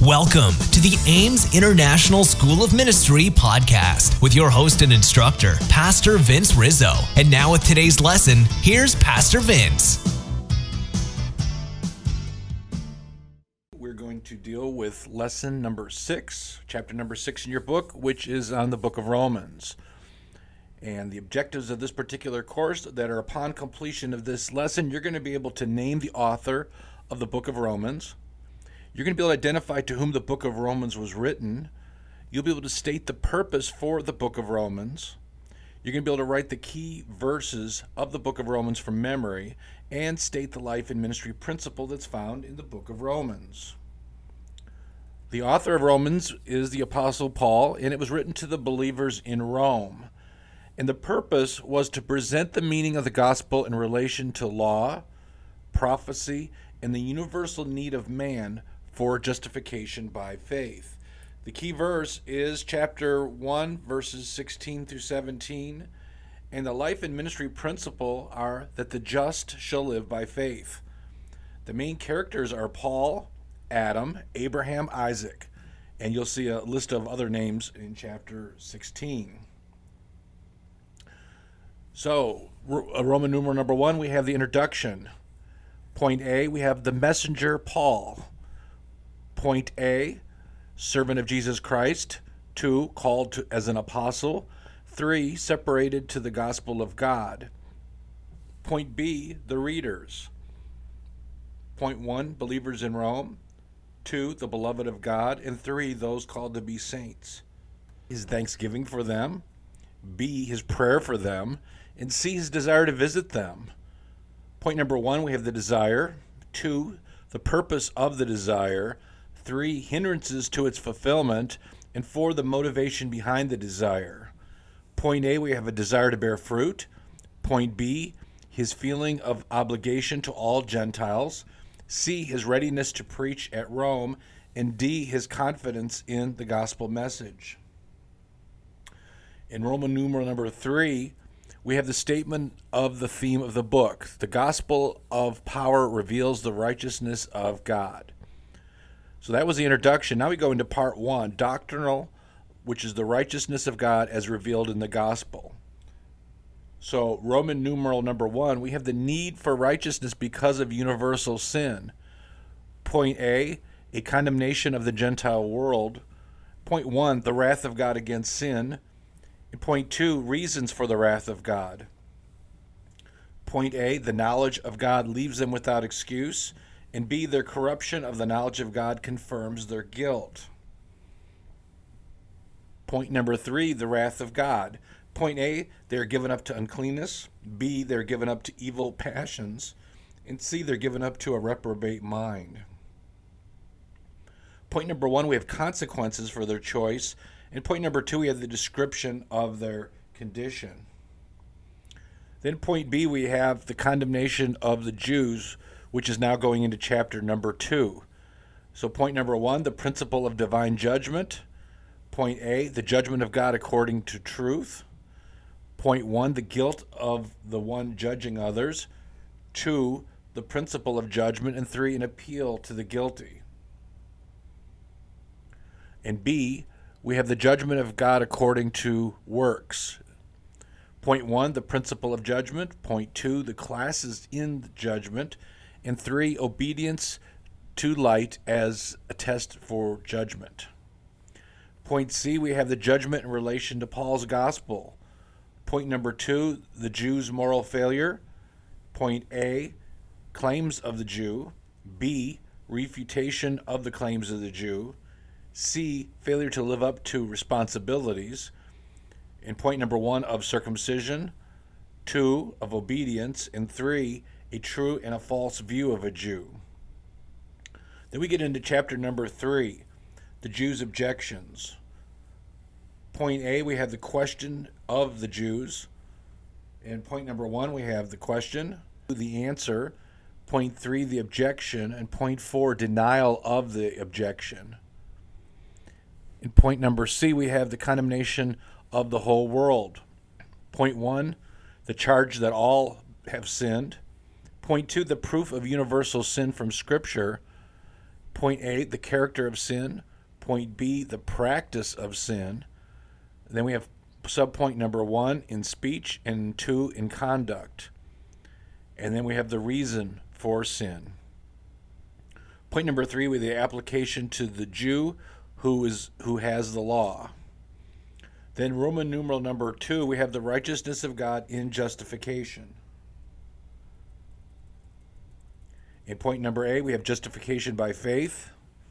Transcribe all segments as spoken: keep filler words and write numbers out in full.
Welcome to the Ames International School of Ministry podcast with your host and instructor, Pastor Vince Rizzo. And now with today's lesson, here's Pastor Vince. We're going to deal with lesson number six, chapter number six in your book, which is on the book of Romans. And the objectives of this particular course that are upon completion of this lesson, you're going to be able to name the author of the book of Romans. You're going to be able to identify to whom the book of Romans was written. You'll be able to state the purpose for the book of Romans. You're going to be able to write the key verses of the book of Romans from memory and state the life and ministry principle that's found in the book of Romans. The author of Romans is the Apostle Paul, and it was written to the believers in Rome. And the purpose was to present the meaning of the gospel in relation to law, prophecy, and the universal need of man for justification by faith. The key verse is chapter one, verses sixteen through seventeen, and the life and ministry principle are that the just shall live by faith. The main characters are Paul, Adam, Abraham, Isaac, and you'll see a list of other names in chapter sixteen. So, Roman numeral number one, we have the introduction. Point A, we have the messenger Paul. Point A, servant of Jesus Christ. Two, called to, as an apostle. Three, separated to the gospel of God. Point B, the readers. Point one, believers in Rome. Two, the beloved of God. And three, those called to be saints. His thanksgiving for them. B, his prayer for them. And C, his desire to visit them. Point number one, we have the desire. Two, the purpose of the desire. Three, hindrances to its fulfillment. And four, the motivation behind the desire. Point A, we have a desire to bear fruit. Point B, his feeling of obligation to all Gentiles. C, his readiness to preach at Rome. And D, his confidence in the gospel message. In Roman numeral number three, we have the statement of the theme of the book. The gospel of power reveals the righteousness of God. So that was the introduction. Now we go into part one, doctrinal, which is the righteousness of God as revealed in the gospel. So Roman numeral number one, we have the need for righteousness because of universal sin. Point A, a condemnation of the Gentile world. Point one, the wrath of God against sin. And point two, reasons for the wrath of God. Point A, the knowledge of God leaves them without excuse. And B, their corruption of the knowledge of God confirms their guilt. Point number three, the wrath of God. Point A, they're given up to uncleanness. B, they're given up to evil passions. And C, they're given up to a reprobate mind. Point number one, we have consequences for their choice. And point number two, we have the description of their condition. Then point B, we have the condemnation of the Jews, which is now going into chapter number two. So point number one, the principle of divine judgment. Point A, the judgment of God according to truth. Point one, the guilt of the one judging others. Two, the principle of judgment. And three, an appeal to the guilty. And B, we have the judgment of God according to works. Point one, the principle of judgment. Point two, the classes in the judgment. And three, obedience to light as a test for judgment. Point C, we have the judgment in relation to Paul's gospel. Point number two, the Jew's moral failure. Point A, claims of the Jew. B, refutation of the claims of the Jew. C, failure to live up to responsibilities. And point number one, of circumcision. Two, of obedience. And three, a true and a false view of a Jew. Then we get into chapter number three, the Jews' objections. Point A, we have the question of the Jews. And point number one, we have the question, the answer. Point three, the objection. And point four, denial of the objection. In point number C, we have the condemnation of the whole world. Point one, the charge that all have sinned. Point two, the proof of universal sin from Scripture. Point A, the character of sin. Point B, the practice of sin. Then we have subpoint number one in speech and two in conduct. And then we have the reason for sin. Point number three, we have the application to the Jew who is who has the law. Then Roman numeral number two, we have the righteousness of God in justification. In point number A, we have justification by faith.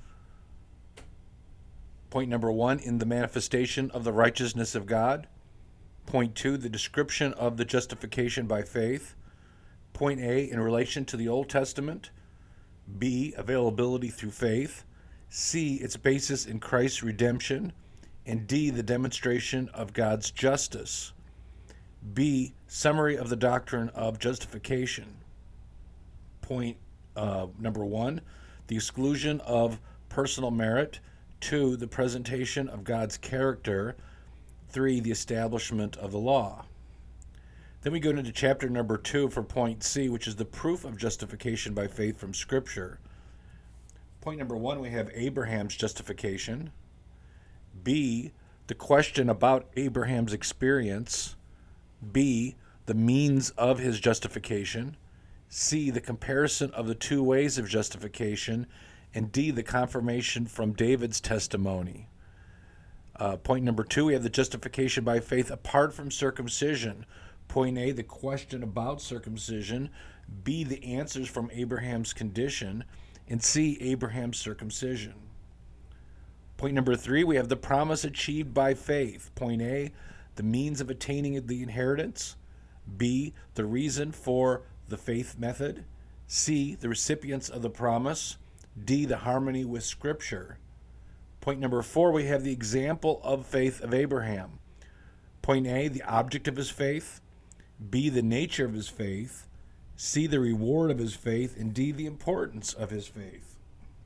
Point number one, in the manifestation of the righteousness of God. Point two, the description of the justification by faith. Point A, in relation to the Old Testament. B, availability through faith. C, its basis in Christ's redemption. And D, the demonstration of God's justice. B, summary of the doctrine of justification. Point uh, number one, the exclusion of personal merit. Two, the presentation of God's character. Three, the establishment of the law. Then we go into chapter number two for point C, which is the proof of justification by faith from Scripture. Point number one, we have Abraham's justification. B, the question about Abraham's experience. B, the means of his justification. C, the comparison of the two ways of justification. And D, the confirmation from David's testimony. Uh, point number two, we have the justification by faith apart from circumcision. Point A, the question about circumcision. B, the answers from Abraham's condition. And C, Abraham's circumcision. Point number three, we have the promise achieved by faith. Point A, the means of attaining the inheritance. B, the reason for the faith method. C, the recipients of the promise. D, the harmony with Scripture. Point number four, we have the example of faith of Abraham. Point A, the object of his faith. B, the nature of his faith. C, the reward of his faith. And D, the importance of his faith.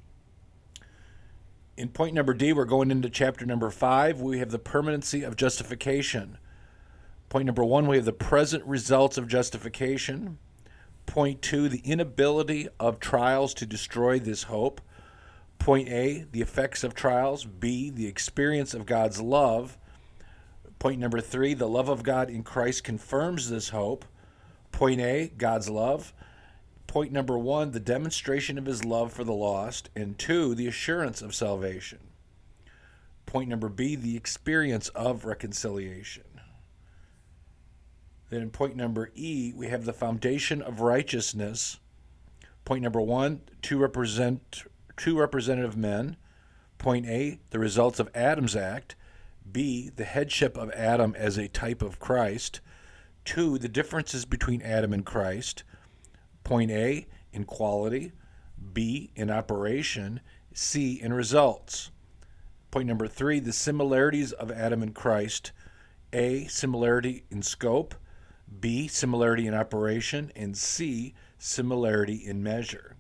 In point number D, we're going into chapter number five. We have the permanency of justification. Point number one, we have the present results of justification. Point two, the inability of trials to destroy this hope. Point A, the effects of trials. B, the experience of God's love. Point number three, the love of God in Christ confirms this hope. Point A, God's love. Point number one, the demonstration of his love for the lost. And two, the assurance of salvation. Point number B, the experience of reconciliation. Then in point number E, we have the foundation of righteousness. Point number one, two represent two representative men. Point A, the results of Adam's act. B, the headship of Adam as a type of Christ. Two, the differences between Adam and Christ. Point A, in quality. B, in operation. C, in results. Point number three, the similarities of Adam and Christ. A, similarity in scope. B, similarity in operation. And C, similarity in measure.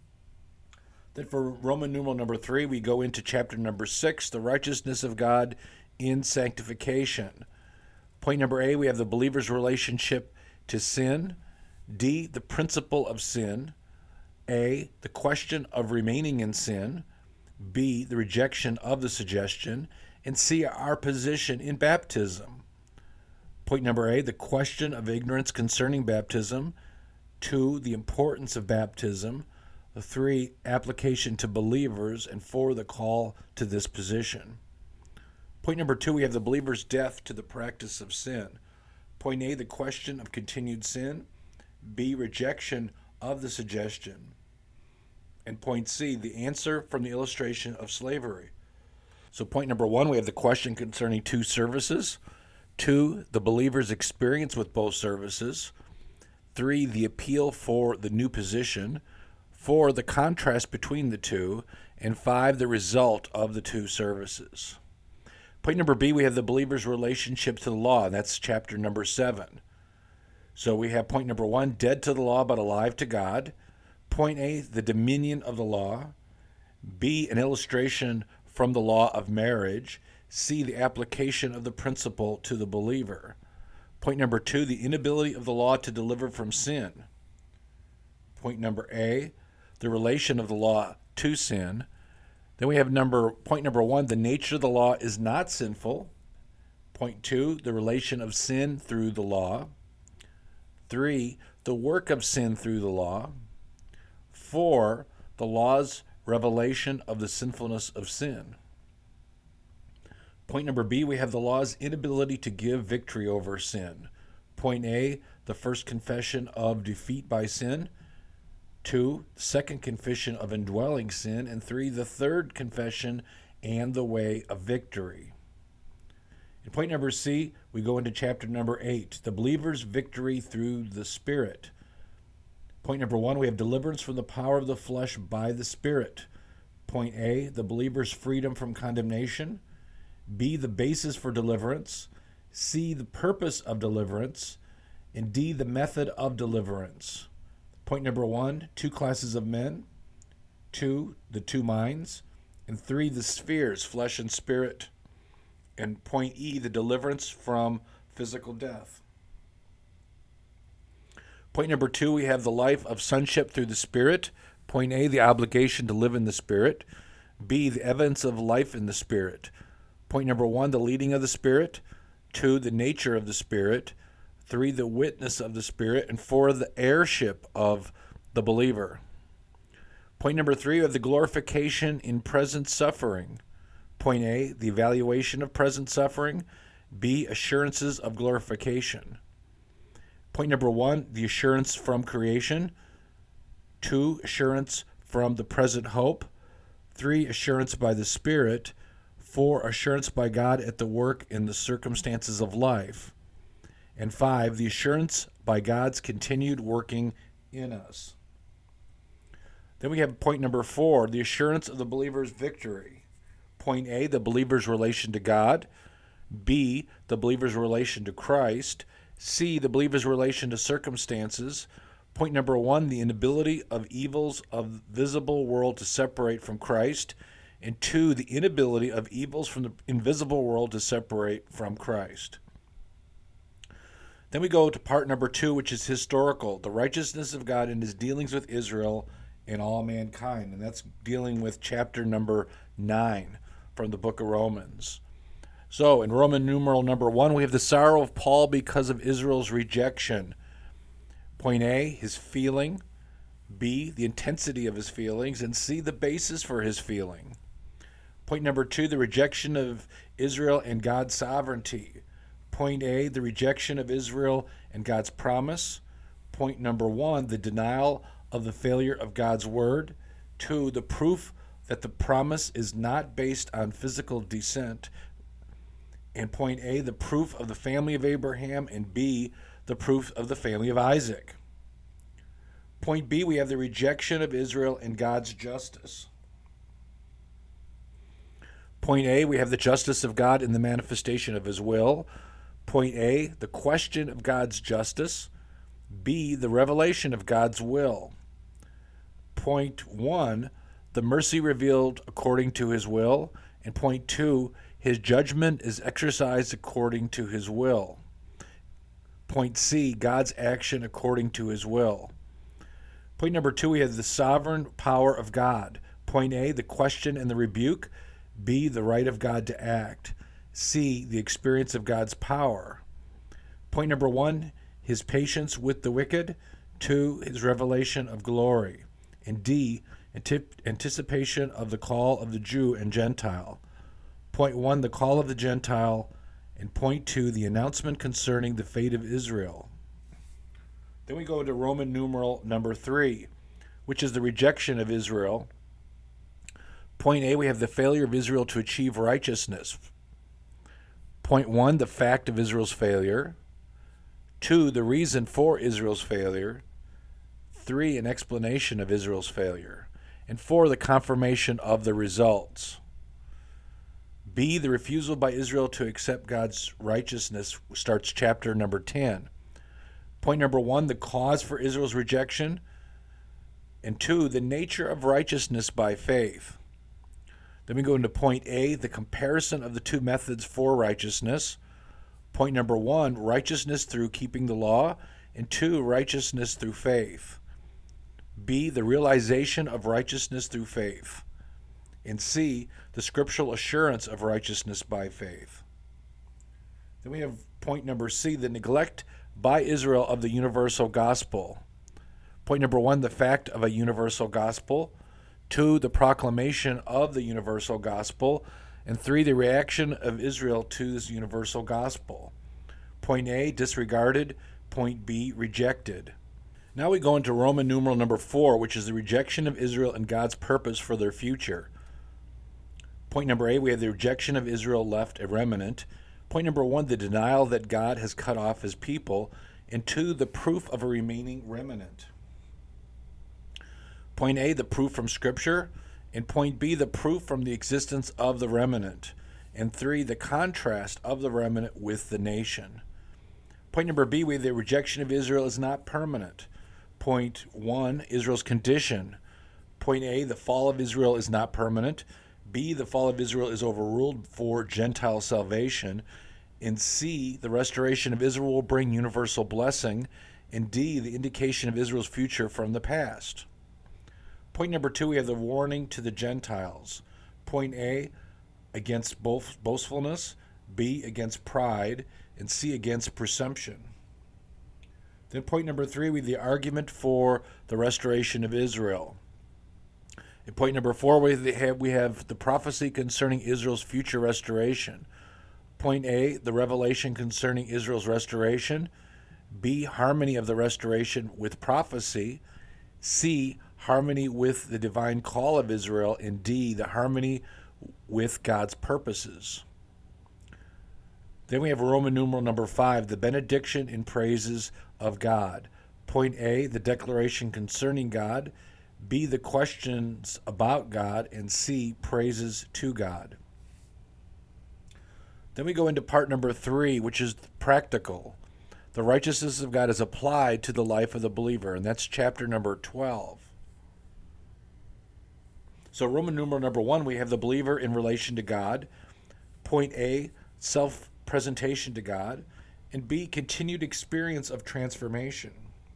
Then for Roman numeral number three, we go into chapter number six, the righteousness of God in sanctification. Point number A, we have the believer's relationship to sin. D, the principle of sin. A, the question of remaining in sin. B, the rejection of the suggestion. And C, our position in baptism. Point number A, the question of ignorance concerning baptism. Two, the importance of baptism. Three, application to believers. And four, the call to this position. Point number two, we have the believer's death to the practice of sin. Point A, the question of continued sin. B, rejection of the suggestion. And point C, the answer from the illustration of slavery. So point number one, we have the question concerning two services. Two, the believer's experience with both services. Three, the appeal for the new position. Four, the contrast between the two. And five, the result of the two services. Point number B, we have the believer's relationship to the law, and that's chapter number seven. So we have point number one, dead to the law but alive to God. Point A, the dominion of the law. B, an illustration from the law of marriage. C, the application of the principle to the believer. Point number two, the inability of the law to deliver from sin. Point number A, the relation of the law to sin. Then we have number point number one, the nature of the law is not sinful. Point two, the relation of sin through the law. Three, the work of sin through the law. Four, the law's revelation of the sinfulness of sin. Point number B, we have the law's inability to give victory over sin. Point A, the first confession of defeat by sin. Two, the second confession of indwelling sin. And three, the third confession and the way of victory. In point number C, we go into chapter number eight, the believer's victory through the Spirit. Point number one, we have deliverance from the power of the flesh by the Spirit. Point A, the believer's freedom from condemnation. B, the basis for deliverance. C, the purpose of deliverance. And D, the method of deliverance. Point number one, two classes of men. Two, the two minds. And three, the spheres, flesh and spirit. And point E, the deliverance from physical death. Point number two, we have the life of sonship through the Spirit. Point A, the obligation to live in the Spirit. B, the evidence of life in the Spirit. Point number one, the leading of the Spirit. Two, the nature of the Spirit. Three, the witness of the Spirit. And four, the heirship of the believer. Point number three, we have the glorification in present suffering. Point A, the evaluation of present suffering. B, assurances of glorification. Point number one, the assurance from creation. Two, assurance from the present hope. Three, assurance by the Spirit. Four, assurance by God at the work in the circumstances of life. And five, the assurance by God's continued working in us. Then we have point number four, the assurance of the believer's victory. Point A, the believer's relation to God. B, the believer's relation to Christ. C, the believer's relation to circumstances. Point number one, the inability of evils of the visible world to separate from Christ. And two, the inability of evils from the invisible world to separate from Christ. Then we go to part number two, which is historical, the righteousness of God in his dealings with Israel and all mankind. And that's dealing with chapter number nine from the book of Romans. So in Roman numeral number one, we have the sorrow of Paul because of Israel's rejection. Point A, his feeling. B, the intensity of his feelings. And C, the basis for his feeling. Point number two, the rejection of Israel and God's sovereignty. Point A, the rejection of Israel and God's promise. Point number one, the denial of the failure of God's word. Two, the proof that the promise is not based on physical descent. And point A, the proof of the family of Abraham. And B, the proof of the family of Isaac. Point B, we have the rejection of Israel and God's justice. Point A, we have the justice of God in the manifestation of his will. Point A, the question of God's justice. B, the revelation of God's will. Point one, the mercy revealed according to his will. And point two, his judgment is exercised according to his will. Point C, God's action according to his will. Point number two, we have the sovereign power of God. Point A, the question and the rebuke. B, the right of God to act. C, the experience of God's power. Point number one, his patience with the wicked. Two, his revelation of glory. And D, anticipation of the call of the Jew and Gentile. Point one, the call of the Gentile. And point two, the announcement concerning the fate of Israel. Then we go to Roman numeral number three, which is the rejection of Israel. Point A, we have the failure of Israel to achieve righteousness. Point one, the fact of Israel's failure. Two, the reason for Israel's failure. Three, an explanation of Israel's failure. And four, the confirmation of the results. B, the refusal by Israel to accept God's righteousness starts chapter number ten. Point number one, the cause for Israel's rejection. And two, the nature of righteousness by faith. Then we go into point A, the comparison of the two methods for righteousness. Point number one, righteousness through keeping the law. And two, righteousness through faith. B, the realization of righteousness through faith. And C, the scriptural assurance of righteousness by faith. Then we have point number C, the neglect by Israel of the universal gospel. Point number one, the fact of a universal gospel. Two, the proclamation of the universal gospel. And three, the reaction of Israel to this universal gospel. Point A, disregarded. Point B, rejected. Now we go into Roman numeral number four, which is the rejection of Israel and God's purpose for their future. Point number A, we have the rejection of Israel left a remnant. Point number one, the denial that God has cut off his people. And two, the proof of a remaining remnant. Point A, the proof from Scripture. And point B, the proof from the existence of the remnant. And three, the contrast of the remnant with the nation. Point number B, we have the rejection of Israel is not permanent. Point one, Israel's condition. Point A, the fall of Israel is not permanent. B, the fall of Israel is overruled for Gentile salvation. And C, the restoration of Israel will bring universal blessing. And D, the indication of Israel's future from the past. Point number two, we have the warning to the Gentiles. Point A, against both boastfulness. B, against pride. And C, against presumption. Then point number three, we have the argument for the restoration of Israel. In point number four, we have, we have the prophecy concerning Israel's future restoration. Point A, the revelation concerning Israel's restoration. B, harmony of the restoration with prophecy. C, harmony with the divine call of Israel. And D, the harmony with God's purposes. Then we have Roman numeral number five, the benediction and praises of God. Point A, the declaration concerning God. B, the questions about God. And C, praises to God. Then we go into part number three, which is practical. The righteousness of God is applied to the life of the believer, and that's chapter number twelve. So Roman numeral number one, we have the believer in relation to God. Point A, self-presentation to God. And B, continued experience of transformation.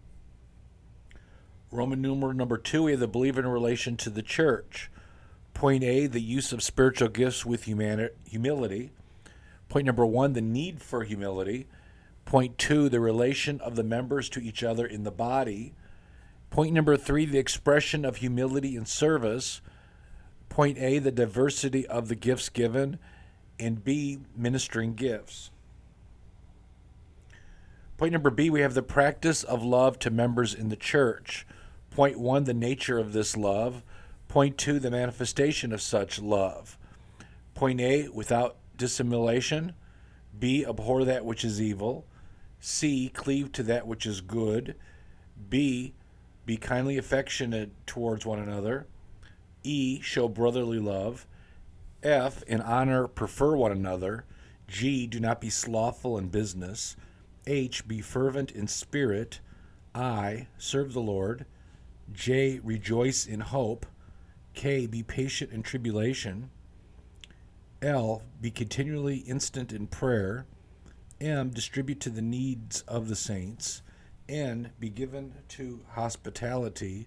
Roman numeral number two, we have the believer in relation to the church. Point A, the use of spiritual gifts with humani- humility. Point number one, the need for humility. Point two, the relation of the members to each other in the body. Point number three, the expression of humility in service. Point A, the diversity of the gifts given. And B, ministering gifts. Point number B, we have the practice of love to members in the church. Point one, the nature of this love. Point two, the manifestation of such love. Point A, without dissimulation. B, abhor that which is evil. C, cleave to that which is good. B, be kindly affectionate towards one another. E, show brotherly love. F, in honor prefer one another. G, do not be slothful in business. H, be fervent in spirit. I, serve the Lord. J, rejoice in hope. K, be patient in tribulation. L, be continually instant in prayer. M, distribute to the needs of the saints. N, be given to hospitality.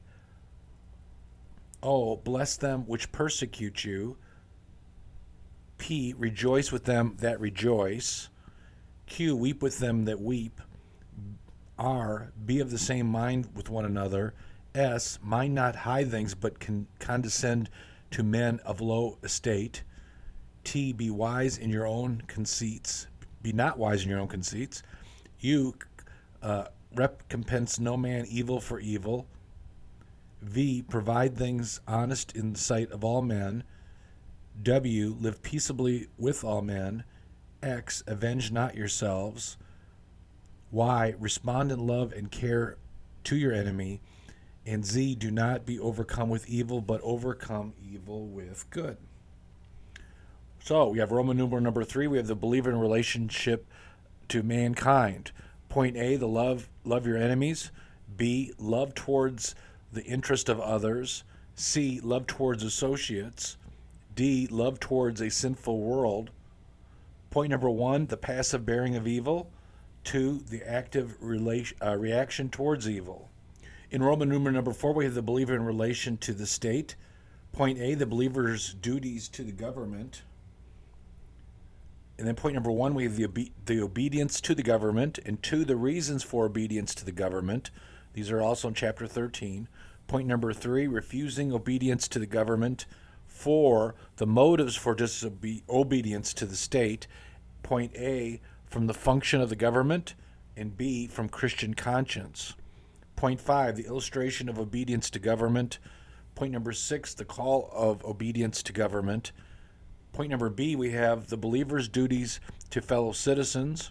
O, bless them which persecute you. P, rejoice with them that rejoice. Q, weep with them that weep. R, be of the same mind with one another. S, mind not high things, but can condescend to men of low estate. T, be wise in your own conceits. Be not wise in your own conceits. U, uh, recompense no man evil for evil. V, provide things honest in the sight of all men. W, live peaceably with all men. X, avenge not yourselves. Y, respond in love and care to your enemy. And Z, do not be overcome with evil, but overcome evil with good. So we have Roman numeral number three. We have the believer in relationship to mankind. Point A, the love, love your enemies. B, love towards the interest of others. C, love towards associates. D, love towards a sinful world. Point number one, the passive bearing of evil. Two, the active relation, uh, reaction towards evil. In Roman numeral number four, we have the believer in relation to the state. Point A, the believer's duties to the government. And then point number one, we have the, obe- the obedience to the government. And two, the reasons for obedience to the government. These are also in chapter thirteen. Point number three, refusing obedience to the government. Four, the motives for disobedience to the state. Point A, from the function of the government. And B, from Christian conscience. Point five, the illustration of obedience to government. Point number six, the call of obedience to government. Point number B, we have the believer's duties to fellow citizens.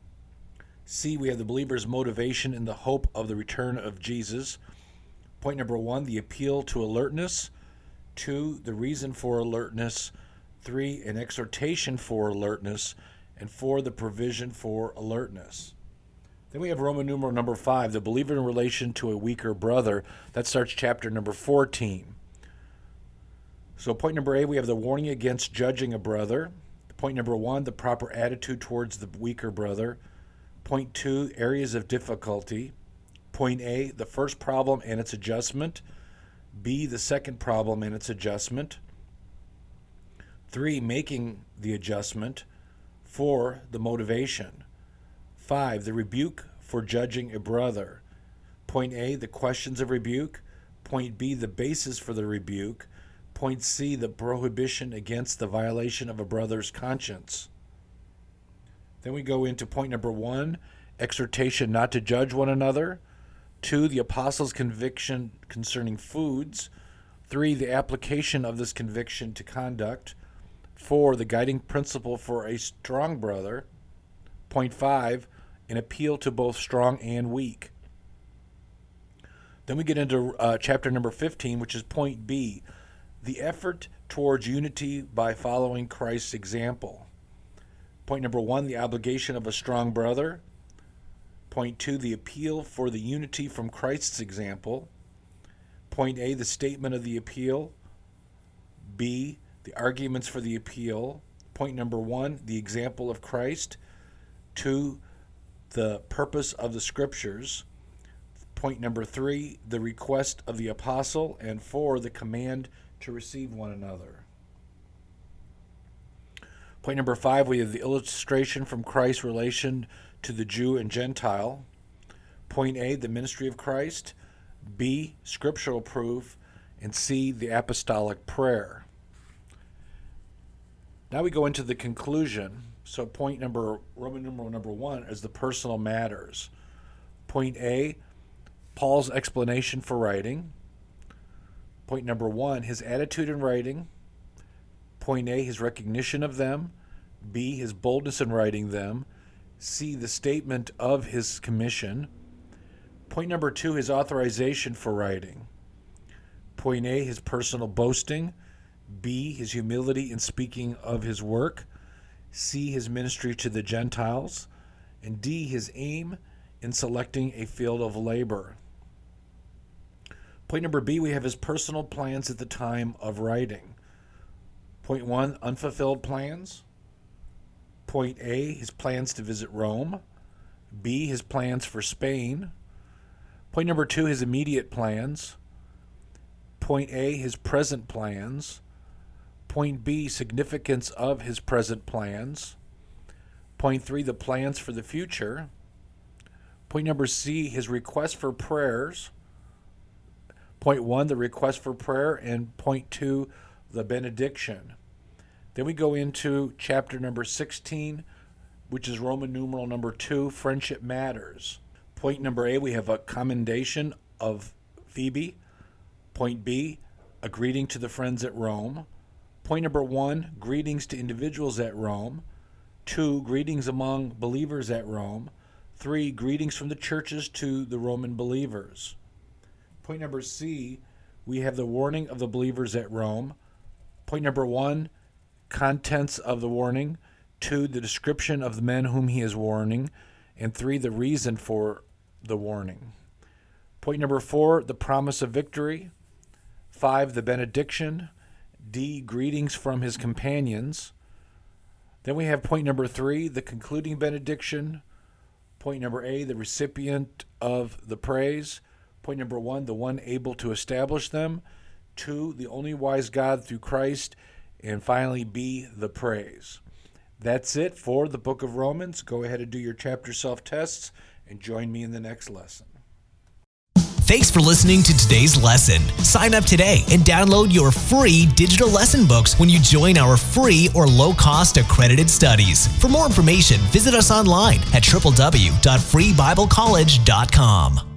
C, we have the believer's motivation in the hope of the return of Jesus. Point number one, the appeal to alertness. Two, the reason for alertness. Three, an exhortation for alertness. And four, the provision for alertness. Then we have Roman numeral number five, the believer in relation to a weaker brother. That starts chapter number fourteen. So point number A, we have the warning against judging a brother. Point number one, the proper attitude towards the weaker brother. Point two, areas of difficulty. Point A, the first problem and its adjustment. B, the second problem and its adjustment. Three, making the adjustment. Four, the motivation. Five, the rebuke for judging a brother. Point A, the questions of rebuke. Point B, the basis for the rebuke. Point C, the prohibition against the violation of a brother's conscience. Then we go into point number one, exhortation not to judge one another. Two, the apostles' conviction concerning foods. Three, the application of this conviction to conduct. Four, the guiding principle for a strong brother. Point five, an appeal to both strong and weak. Then we get into uh, chapter number fifteen, which is point B, the effort towards unity by following Christ's example. Point number one, the obligation of a strong brother. Point two, the appeal for the unity from Christ's example. Point A, the statement of the appeal. B, the arguments for the appeal. Point number one, the example of Christ. Two, the purpose of the scriptures. Point number three, the request of the apostle. And four, the command to receive one another. Point number five, we have the illustration from Christ's relation to the Jew and Gentile. Point A, the ministry of Christ. B, scriptural proof. And C, the apostolic prayer. Now we go into the conclusion. So point number, Roman numeral number one, is the personal matters. Point A, Paul's explanation for writing. Point number one, his attitude in writing. Point A, his recognition of them. B, his boldness in writing them. C, the statement of his commission. Point number two, his authorization for writing. Point A, his personal boasting. B, his humility in speaking of his work. C, his ministry to the Gentiles. And D, his aim in selecting a field of labor. Point number B, we have his personal plans at the time of writing. Point one, unfulfilled plans. Point A, his plans to visit Rome. B, his plans for Spain. Point number two, his immediate plans. Point A, his present plans. Point B, significance of his present plans. Point three, the plans for the future. Point number C, his request for prayers. Point one, the request for prayer. And point two, the benediction. Then we go into chapter number sixteen, which is Roman numeral number two, friendship matters. Point number A, we have a commendation of Phoebe. Point B, a greeting to the friends at Rome. Point number one, greetings to individuals at Rome. Two, greetings among believers at Rome. Three, greetings from the churches to the Roman believers. Point number C, we have the warning of the believers at Rome. Point number one, contents of the warning. Two, the description of the men whom he is warning. And three, the reason for the warning. Point number four, the promise of victory. Five, the benediction. D, greetings from his companions. Then we have point number three, the concluding benediction. Point number A, the recipient of the praise. Point Point number one, the one able to establish them. Two, the only wise God through Christ. And finally, B, the praise. That's it for the book of Romans. Go ahead and do your chapter self-tests and join me in the next lesson. Thanks for listening to today's lesson. Sign up today and download your free digital lesson books when you join our free or low-cost accredited studies. For more information, visit us online at w w w dot free bible college dot com.